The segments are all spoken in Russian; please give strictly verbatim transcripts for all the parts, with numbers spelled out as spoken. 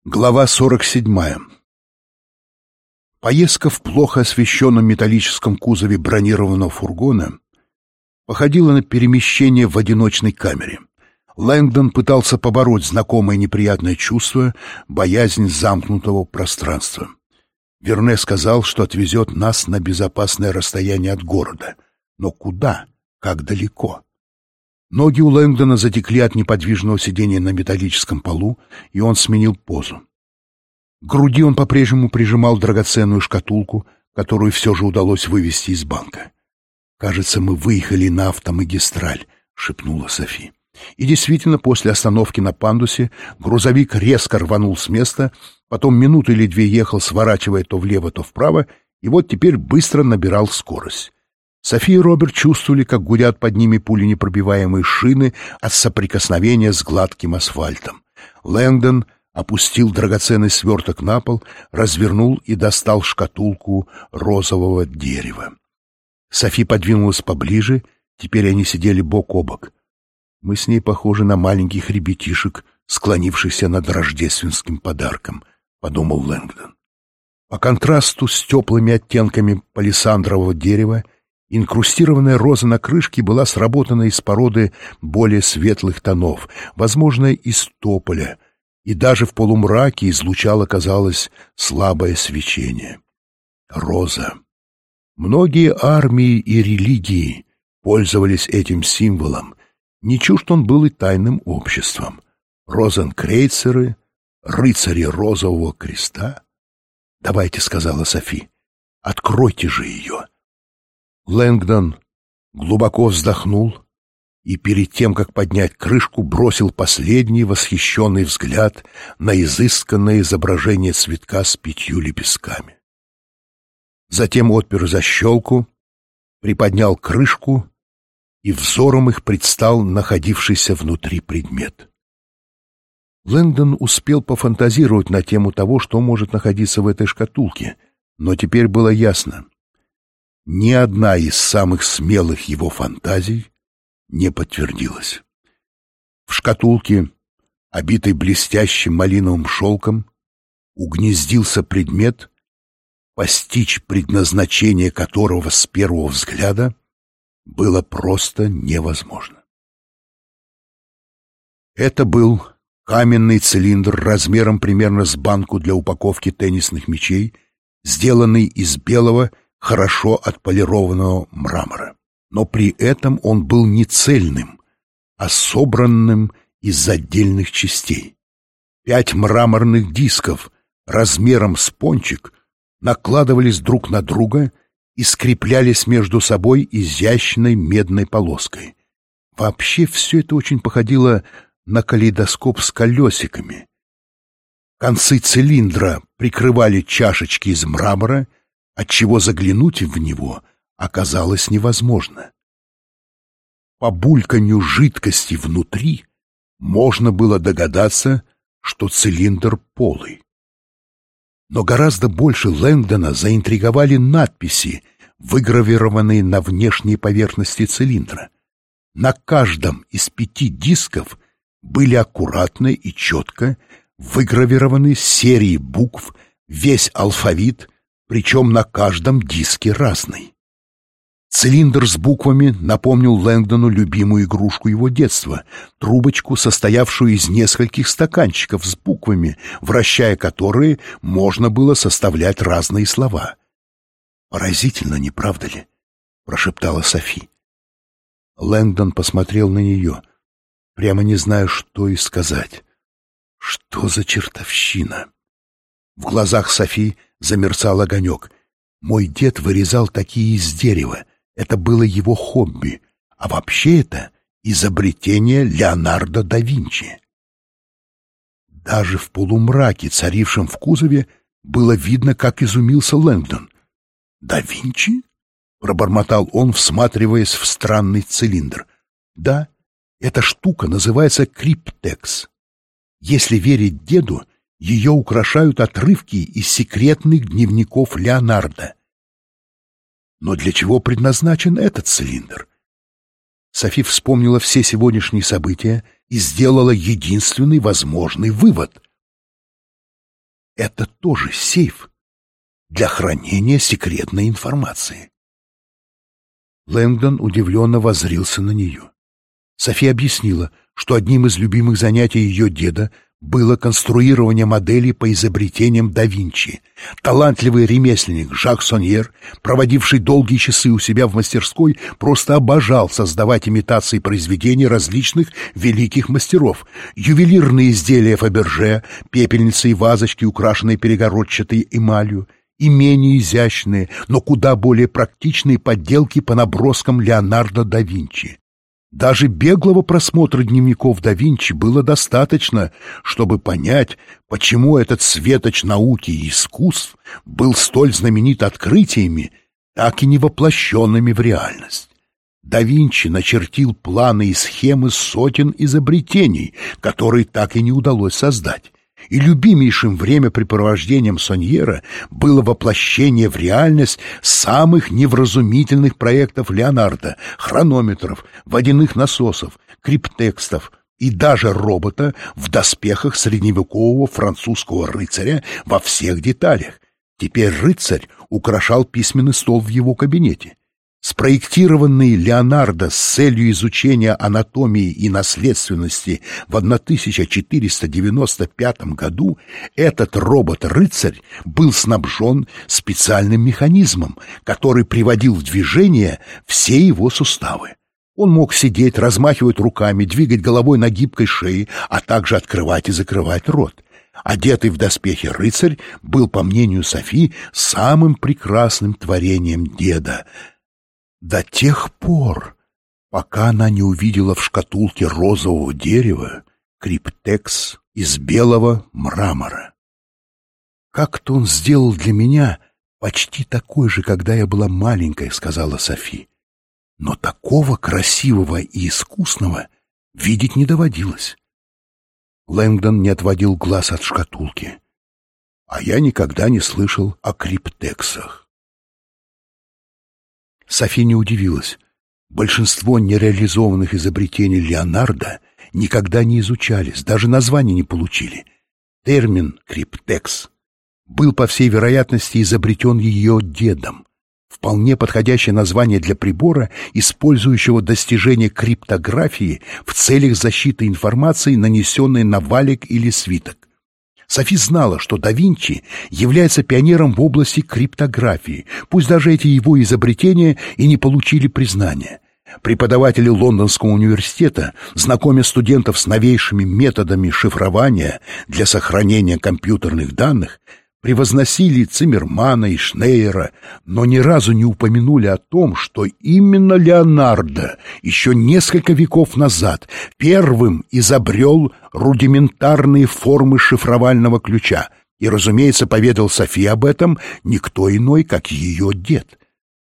Глава сорок седьмая. Поездка в плохо освещенном металлическом кузове бронированного фургона походила на перемещение в одиночной камере. Лэнгдон пытался побороть знакомое неприятное чувство, боязнь замкнутого пространства. Верне сказал, что отвезет нас на безопасное расстояние от города. Но куда? Как далеко? Ноги у Лэнгдона затекли от неподвижного сидения на металлическом полу, и он сменил позу. К груди он по-прежнему прижимал драгоценную шкатулку, которую все же удалось вывести из банка. «Кажется, мы выехали на автомагистраль», — шепнула Софи. И действительно, после остановки на пандусе грузовик резко рванул с места, потом минуту или две ехал, сворачивая то влево, то вправо, и вот теперь быстро набирал скорость. Софи и Роберт чувствовали, как гудят под ними пуленепробиваемые шины от соприкосновения с гладким асфальтом. Лэнгдон опустил драгоценный сверток на пол, развернул и достал шкатулку розового дерева. Софи подвинулась поближе, теперь они сидели бок о бок. «Мы с ней похожи на маленьких ребятишек, склонившихся над рождественским подарком», — подумал Лэнгдон. По контрасту с теплыми оттенками палисандрового дерева инкрустированная роза на крышке была сработана из породы более светлых тонов, возможно, из тополя, и даже в полумраке излучало, казалось, слабое свечение. Роза. Многие армии и религии пользовались этим символом, не чужд он был и тайным обществом. Розенкрейцеры, рыцари Розового Креста. «Давайте», — сказала Софи, — «откройте же ее». Лэнгдон глубоко вздохнул и перед тем, как поднять крышку, бросил последний восхищенный взгляд на изысканное изображение цветка с пятью лепестками. Затем отпер защелку, приподнял крышку, и взором их предстал находившийся внутри предмет. Лэнгдон успел пофантазировать на тему того, что может находиться в этой шкатулке, но теперь было ясно — ни одна из самых смелых его фантазий не подтвердилась. В шкатулке, обитой блестящим малиновым шелком, угнездился предмет, постичь предназначение которого с первого взгляда было просто невозможно. Это был каменный цилиндр размером примерно с банку для упаковки теннисных мячей, сделанный из белого, хорошо отполированного мрамора. Но при этом он был не цельным, а собранным из отдельных частей. Пять мраморных дисков размером с пончик накладывались друг на друга и скреплялись между собой изящной медной полоской. Вообще все это очень походило на калейдоскоп с колесиками. Концы цилиндра прикрывали чашечки из мрамора, отчего заглянуть в него оказалось невозможно. По бульканью жидкости внутри можно было догадаться, что цилиндр полый. Но гораздо больше Лэнгдона заинтриговали надписи, выгравированные на внешней поверхности цилиндра. На каждом из пяти дисков были аккуратно и четко выгравированы серии букв, весь алфавит, причем на каждом диске разный. Цилиндр с буквами напомнил Лэнгдону любимую игрушку его детства — трубочку, состоявшую из нескольких стаканчиков с буквами, вращая которые можно было составлять разные слова. «Поразительно, не правда ли?» — прошептала Софи. Лэнгдон посмотрел на нее, прямо не зная, что и сказать. «Что за чертовщина?» В глазах Софи замерцал огонек. «Мой дед вырезал такие из дерева. Это было его хобби. А вообще это изобретение Леонардо да Винчи». Даже в полумраке, царившем в кузове, было видно, как изумился Лэнгдон. «Да Винчи?» — пробормотал он, всматриваясь в странный цилиндр. «Да, эта штука называется криптекс. Если верить деду, ее украшают отрывки из секретных дневников Леонардо. Но для чего предназначен этот цилиндр?» Софи вспомнила все сегодняшние события и сделала единственный возможный вывод. это тоже сейф для хранения секретной информации. Лэнгдон удивленно воззрился на нее. Софи объяснила, что одним из любимых занятий ее деда было конструирование моделей по изобретениям да Винчи. Талантливый ремесленник Жак Соньер, проводивший долгие часы у себя в мастерской, просто обожал создавать имитации произведений различных великих мастеров. Ювелирные изделия Фаберже, пепельницы и вазочки, украшенные перегородчатой эмалью, и менее изящные, но куда более практичные подделки по наброскам Леонардо да Винчи. Даже беглого просмотра дневников да Винчи было достаточно, чтобы понять, почему этот светоч науки и искусств был столь знаменит открытиями, так и не воплощенными в реальность. Да Винчи начертил планы и схемы сотен изобретений, которые так и не удалось создать. И любимейшим времяпрепровождением Соньера было воплощение в реальность самых невразумительных проектов Леонардо: хронометров, водяных насосов, криптекстов и даже робота в доспехах средневекового французского рыцаря во всех деталях. Теперь рыцарь украшал письменный стол в его кабинете. Спроектированный Леонардо с целью изучения анатомии и наследственности в тысяча четыреста девяносто пятом году, этот робот-рыцарь был снабжен специальным механизмом, который приводил в движение все его суставы. Он мог сидеть, размахивать руками, двигать головой на гибкой шее, а также открывать и закрывать рот. Одетый в доспехи рыцарь был, по мнению Софи, самым прекрасным творением деда, до тех пор, пока она не увидела в шкатулке розового дерева криптекс из белого мрамора. «Как-то он сделал для меня почти такой же, когда я была маленькой», — сказала Софи. «Но такого красивого и искусного видеть не доводилось». Лэнгдон не отводил глаз от шкатулки. «А я никогда не слышал о криптексах». Софи не удивилась. Большинство нереализованных изобретений Леонардо никогда не изучались, даже названия не получили. Термин «криптекс» был, по всей вероятности, изобретен ее дедом. Вполне подходящее название для прибора, использующего достижение криптографии в целях защиты информации, нанесенной на валик или свиток. Софи знала, что да Винчи является пионером в области криптографии, пусть даже эти его изобретения и не получили признания. Преподаватели Лондонского университета, знакомя студентов с новейшими методами шифрования для сохранения компьютерных данных, превозносили Циммермана и Шнейера, но ни разу не упомянули о том, что именно Леонардо еще несколько веков назад первым изобрел рудиментарные формы шифровального ключа, и, разумеется, поведал Софи об этом никто иной, как ее дед.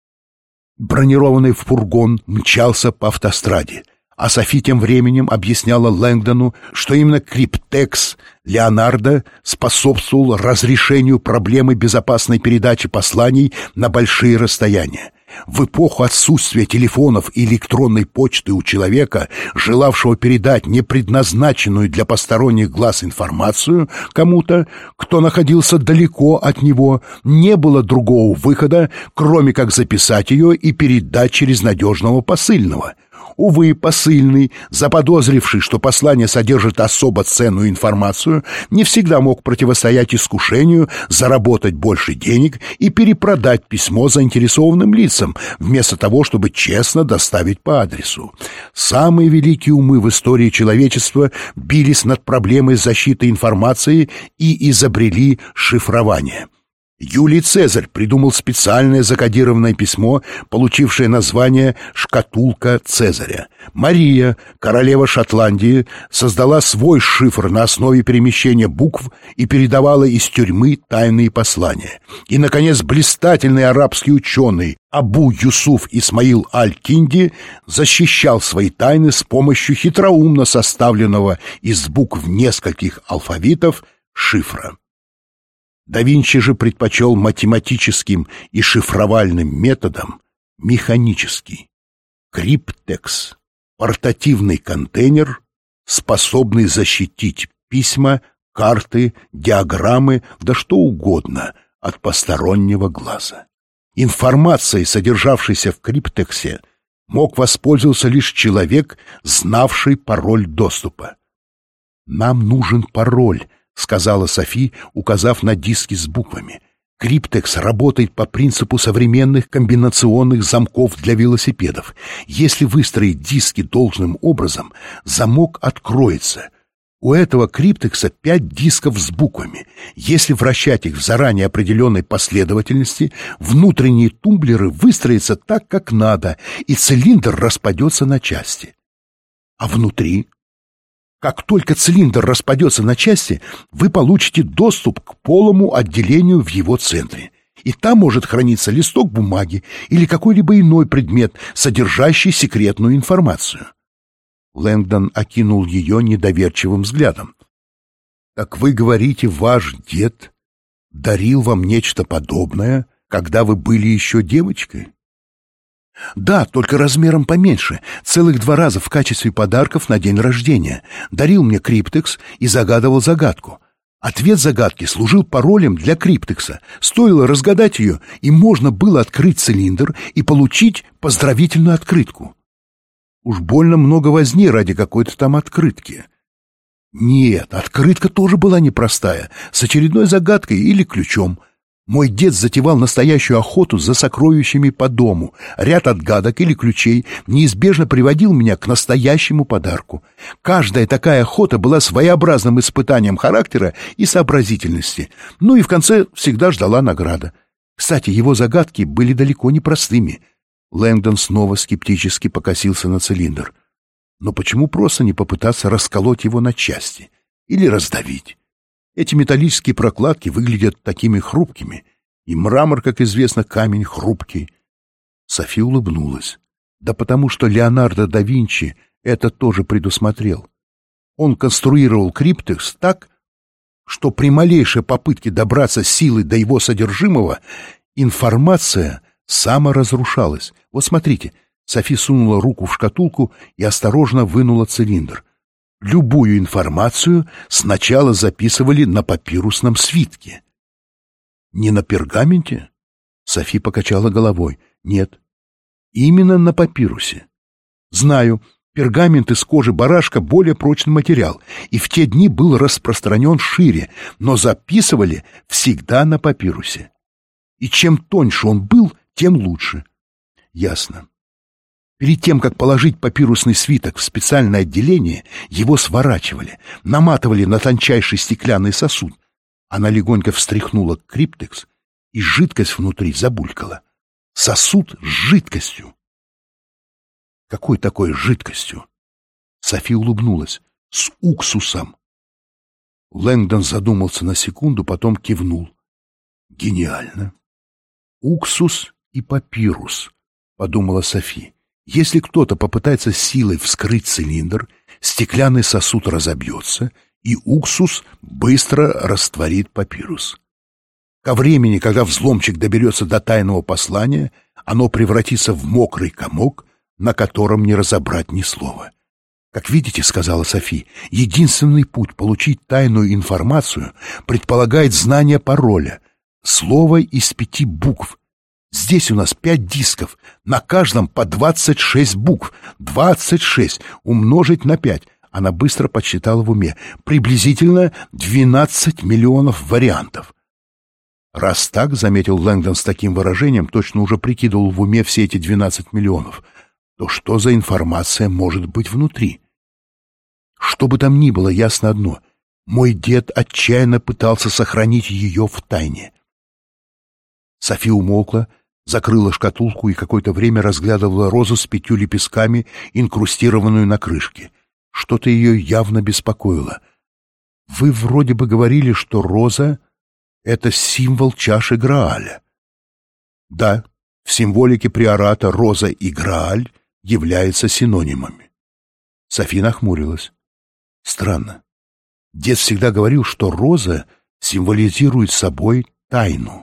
Бронированный фургон мчался по автостраде, а Софи тем временем объясняла Лэнгдону, что именно криптекс Леонардо способствовал разрешению проблемы безопасной передачи посланий на большие расстояния. В эпоху отсутствия телефонов и электронной почты у человека, желавшего передать непредназначенную для посторонних глаз информацию кому-то, кто находился далеко от него, не было другого выхода, кроме как записать ее и передать через надежного посыльного. Увы, посыльный, заподозривший, что послание содержит особо ценную информацию, не всегда мог противостоять искушению заработать больше денег и перепродать письмо заинтересованным лицам, вместо того, чтобы честно доставить по адресу. Самые великие умы в истории человечества бились над проблемой защиты информации и изобрели шифрование. Юлий Цезарь придумал специальное закодированное письмо, получившее название «Шкатулка Цезаря». Мария, королева Шотландии, создала свой шифр на основе перемещения букв и передавала из тюрьмы тайные послания. И, наконец, блистательный арабский ученый Абу Юсуф Исмаил Аль-Кинди защищал свои тайны с помощью хитроумно составленного из букв нескольких алфавитов шифра. Да Винчи же предпочел математическим и шифровальным методам механический. Криптекс — портативный контейнер, способный защитить письма карты, диаграммы, да что угодно от постороннего глаза. Информацией, содержавшейся в криптексе, мог воспользоваться лишь человек, знавший пароль доступа. «Нам нужен пароль», — сказала Софи, указав на диски с буквами. «Криптекс работает по принципу современных комбинационных замков для велосипедов. Если выстроить диски должным образом, замок откроется. У этого криптекса пять дисков с буквами. Если вращать их в заранее определенной последовательности, внутренние тумблеры выстроятся так, как надо, и цилиндр распадется на части. А внутри? Как только цилиндр распадется на части, вы получите доступ к полому отделению в его центре. И там может храниться листок бумаги или какой-либо иной предмет, содержащий секретную информацию». Лэнгдон окинул ее недоверчивым взглядом. «Так вы говорите, ваш дед дарил вам нечто подобное, когда вы были еще девочкой?» «Да, только размером поменьше, целых два раза в качестве подарков на день рождения. Дарил мне криптекс и загадывал загадку. Ответ загадки служил паролем для криптекса. Стоило разгадать ее, и можно было открыть цилиндр и получить поздравительную открытку. Уж больно много возни ради какой-то там открытки». «Нет, открытка тоже была непростая, с очередной загадкой или ключом. Мой дед затевал настоящую охоту за сокровищами по дому. Ряд отгадок или ключей неизбежно приводил меня к настоящему подарку. Каждая такая охота была своеобразным испытанием характера и сообразительности. Ну и в конце всегда ждала награда. Кстати, его загадки были далеко не простыми». Лэнгдон снова скептически покосился на цилиндр. «Но почему просто не попытаться расколоть его на части? Или раздавить? Эти металлические прокладки выглядят такими хрупкими, и мрамор, как известно, камень хрупкий». Софи улыбнулась. Да потому что Леонардо да Винчи это тоже предусмотрел. Он конструировал криптекс так, что при малейшей попытке добраться силой до его содержимого информация саморазрушалась. Вот смотрите, Софи сунула руку в шкатулку и осторожно вынула цилиндр. Любую информацию сначала записывали на папирусном свитке. «Не на пергаменте?» Софи покачала головой. «Нет, именно на папирусе. Знаю, пергамент из кожи барашка более прочный материал, и в те дни был распространен шире, но записывали всегда на папирусе. И чем тоньше он был, тем лучше». «Ясно. Перед тем, как положить папирусный свиток в специальное отделение, его сворачивали, наматывали на тончайший стеклянный сосуд». Она легонько встряхнула криптекс, и жидкость внутри забулькала. Сосуд с жидкостью. «Какой такой жидкостью?» Софи улыбнулась. «С уксусом». Лэнгдон задумался на секунду, потом кивнул. «Гениально. Уксус и папирус», — подумала Софи. «Если кто-то попытается силой вскрыть цилиндр, стеклянный сосуд разобьется, и уксус быстро растворит папирус. Ко времени, когда взломщик доберется до тайного послания, оно превратится в мокрый комок, на котором не разобрать ни слова. Как видите, — сказала Софи, — единственный путь получить тайную информацию предполагает знание пароля, слово из пяти букв. Здесь у нас пять дисков, на каждом по двадцать шесть букв. Двадцать шесть умножить на пять. Она быстро подсчитала в уме. Приблизительно двенадцать миллионов вариантов. Раз так, — заметил Лэнгдон с таким выражением, точно уже прикидывал в уме все эти двенадцать миллионов, то что за информация может быть внутри? Что бы там ни было, ясно одно. Мой дед отчаянно пытался сохранить ее в тайне. Софи умолкла, закрыла шкатулку и какое-то время разглядывала розу с пятью лепестками, инкрустированную на крышке. Что-то ее явно беспокоило. «Вы вроде бы говорили, что роза — это символ чаши Грааля». «Да, в символике приората роза и Грааль являются синонимами». Софи нахмурилась. «Странно. Дед всегда говорил, что роза символизирует собой тайну.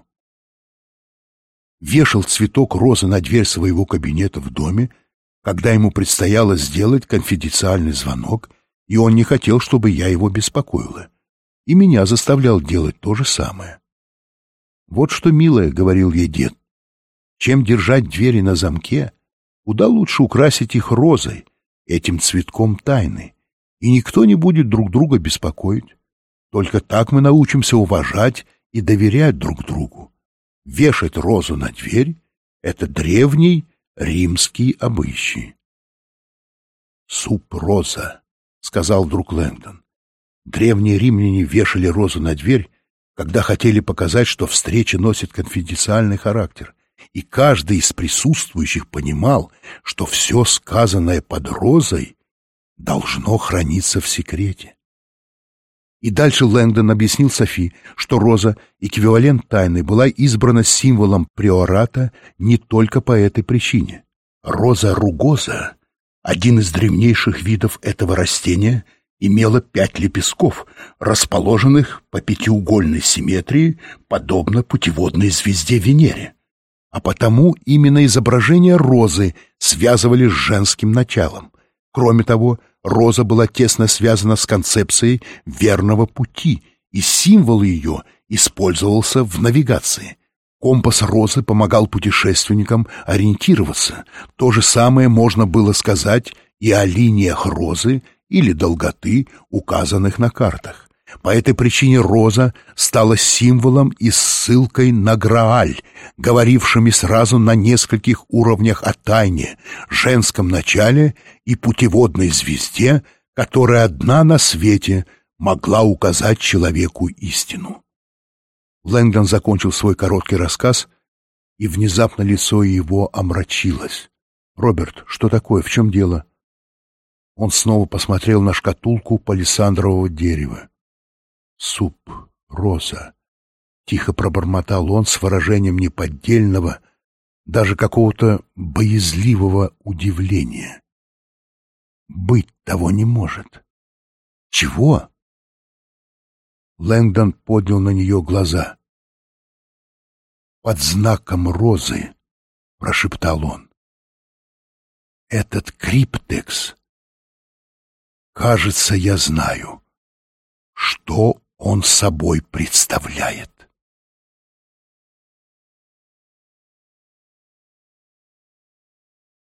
Вешал цветок розы на дверь своего кабинета в доме, когда ему предстояло сделать конфиденциальный звонок, и он не хотел, чтобы я его беспокоила. и меня заставлял делать то же самое. «Вот что, милая, — говорил ей дед, — чем держать двери на замке, куда лучше украсить их розой, этим цветком тайны, и никто не будет друг друга беспокоить. Только так мы научимся уважать и доверять друг другу. Вешать розу на дверь — это древний римский обычай». «Суп-роза», — сказал вдруг Лэнгдон. Древние римляне вешали розу на дверь, когда хотели показать, что встреча носит конфиденциальный характер, и каждый из присутствующих понимал, что все сказанное под розой должно храниться в секрете. И дальше Лэнгдон объяснил Софи, что роза, эквивалент тайны, была избрана символом приората не только по этой причине. Роза ругоза, один из древнейших видов этого растения, имела пять лепестков, расположенных по пятиугольной симметрии, подобно путеводной звезде Венере. А потому именно изображение розы связывали с женским началом. Кроме того, роза была тесно связана с концепцией верного пути, и символ ее использовался в навигации. Компас розы помогал путешественникам ориентироваться. То же самое можно было сказать и о линиях розы или долготы, указанных на картах. По этой причине роза стала символом и ссылкой на Грааль, говорившими сразу на нескольких уровнях о тайне, женском начале и путеводной звезде, которая одна на свете могла указать человеку истину. Лэнгдон закончил свой короткий рассказ, и внезапно лицо его омрачилось. «Роберт, что такое? В чем дело?» Он снова посмотрел на шкатулку палисандрового дерева. «Суп, роза», — тихо пробормотал он с выражением неподдельного, даже какого-то боязливого удивления. «Быть того не может». «Чего?» Лэнгдон поднял на нее глаза. «Под знаком розы», — прошептал он. «Этот криптекс. Кажется, я знаю, что он собой представляет».